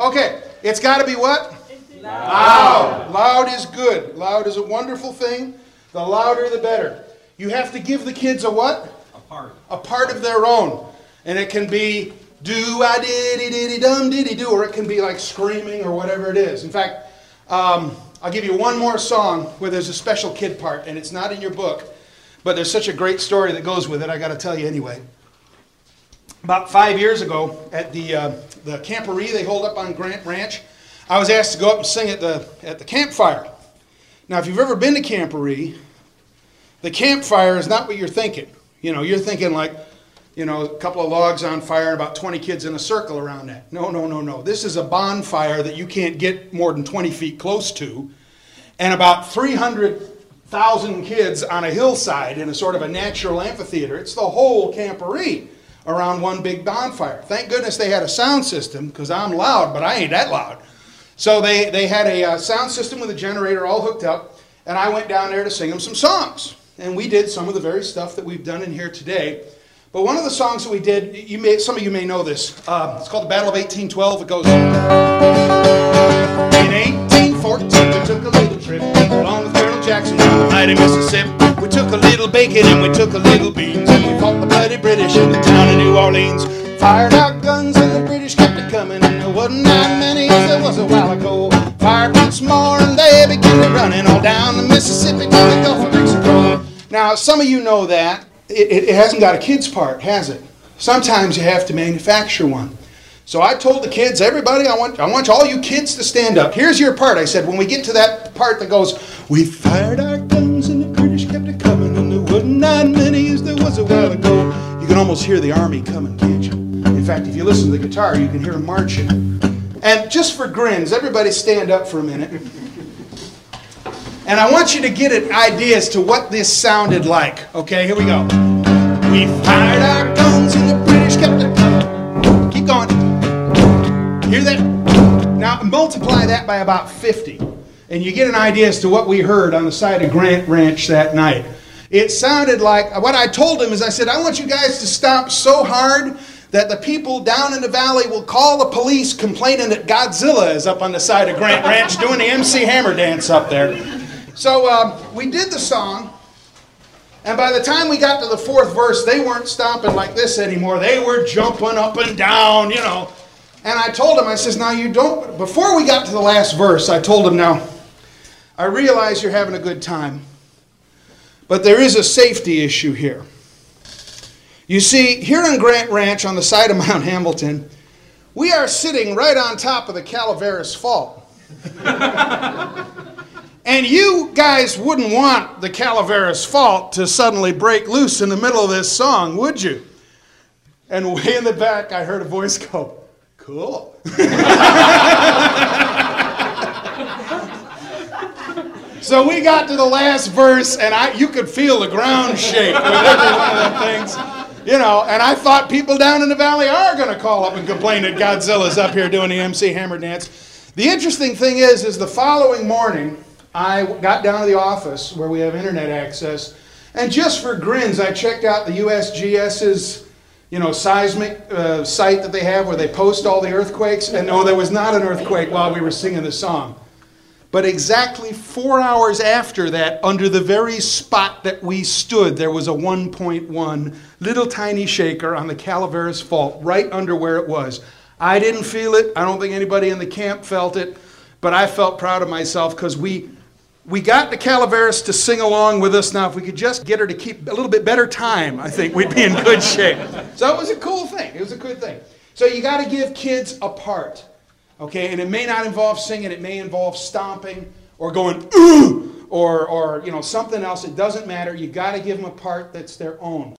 Okay, it's got to be what? Loud. Loud is good. Loud is a wonderful thing. The louder the better. You have to give the kids a what? A part of their own. And it can be do-a-diddy-diddy-dum-diddy-do, or it can be like screaming or whatever it is. In fact, I'll give you one more song where there's a special kid part, and it's not in your book, but there's such a great story that goes with it, I got to tell you anyway. About 5 years ago, at the camporee they hold up on Grant Ranch, I was asked to go up and sing at the campfire. Now, if you've ever been to camporee, the campfire is not what you're thinking. You know, you're thinking like, you know, a couple of logs on fire and about 20 kids in a circle around that. No, no, no, no. This is a bonfire that you can't get more than 20 feet close to, and about 300,000 kids on a hillside in a sort of a natural amphitheater. It's the whole camporee around one big bonfire. Thank goodness they had a sound system, because I'm loud, but I ain't that loud. So they had a sound system with a generator all hooked up, and I went down there to sing them some songs. And we did some of the very stuff that we've done in here today. But one of the songs that we did, some of you may know this. It's called the Battle of 1812. It goes, in 1814, we took a little trip along with Colonel Jackson down the mighty Mississippi. We took a little bacon and we took a little beans, and we fought the bloody British in the town of New Orleans. Fired our guns and the British kept it coming, and there wasn't that many as there was a while ago. Fired once more and they began to running all down the Mississippi to the Gulf of Mexico. Now, some of you know that. It hasn't got a kid's part, has it? Sometimes you have to manufacture one. So I told the kids, everybody, I want all you kids to stand up. Here's your part. I said, when we get to that part that goes, we fired our guns and the British kept it coming, and there wasn't that many as there was a while ago. You can almost hear the army coming, can't you? In fact, if you listen to the guitar, you can hear them marching. And just for grins, everybody stand up for a minute. And I want you to get an idea as to what this sounded like. Okay, here we go. We fired our guns and the British kept it coming. Keep going. Hear that? Now multiply that by about 50. And you get an idea as to what we heard on the side of Grant Ranch that night. It sounded like, what I told them is I said, I want you guys to stomp so hard that the people down in the valley will call the police complaining that Godzilla is up on the side of Grant Ranch doing the MC Hammer dance up there. So we did the song, and by the time we got to the fourth verse, they weren't stomping like this anymore. They were jumping up and down, you know. And I told them, I says, now you don't, before we got to the last verse, I told them, now, I realize you're having a good time, but there is a safety issue here. You see, here on Grant Ranch on the side of Mount Hamilton, we are sitting right on top of the Calaveras Fault. And you guys wouldn't want the Calaveras Fault to suddenly break loose in the middle of this song, would you? And way in the back, I heard a voice go, cool. So we got to the last verse, and you could feel the ground shake with every one of them things. You know, and I thought people down in the valley are going to call up and complain that Godzilla's up here doing the MC Hammer dance. The interesting thing is the following morning, I got down to the office where we have internet access, and just for grins, I checked out the USGS's, you know, seismic site that they have where they post all the earthquakes, and no, there was not an earthquake while we were singing the song. But exactly 4 hours after that, under the very spot that we stood, there was a 1.1 little tiny shaker on the Calaveras Fault, right under where it was. I didn't feel it. I don't think anybody in the camp felt it. But I felt proud of myself because we got the Calaveras to sing along with us. Now, if we could just get her to keep a little bit better time, I think we'd be in good shape. So it was a cool thing. It was a good thing. So you got to give kids a part. Okay, and it may not involve singing, it may involve stomping or going, ooh, or you know, something else. It doesn't matter. You got to give them a part that's their own.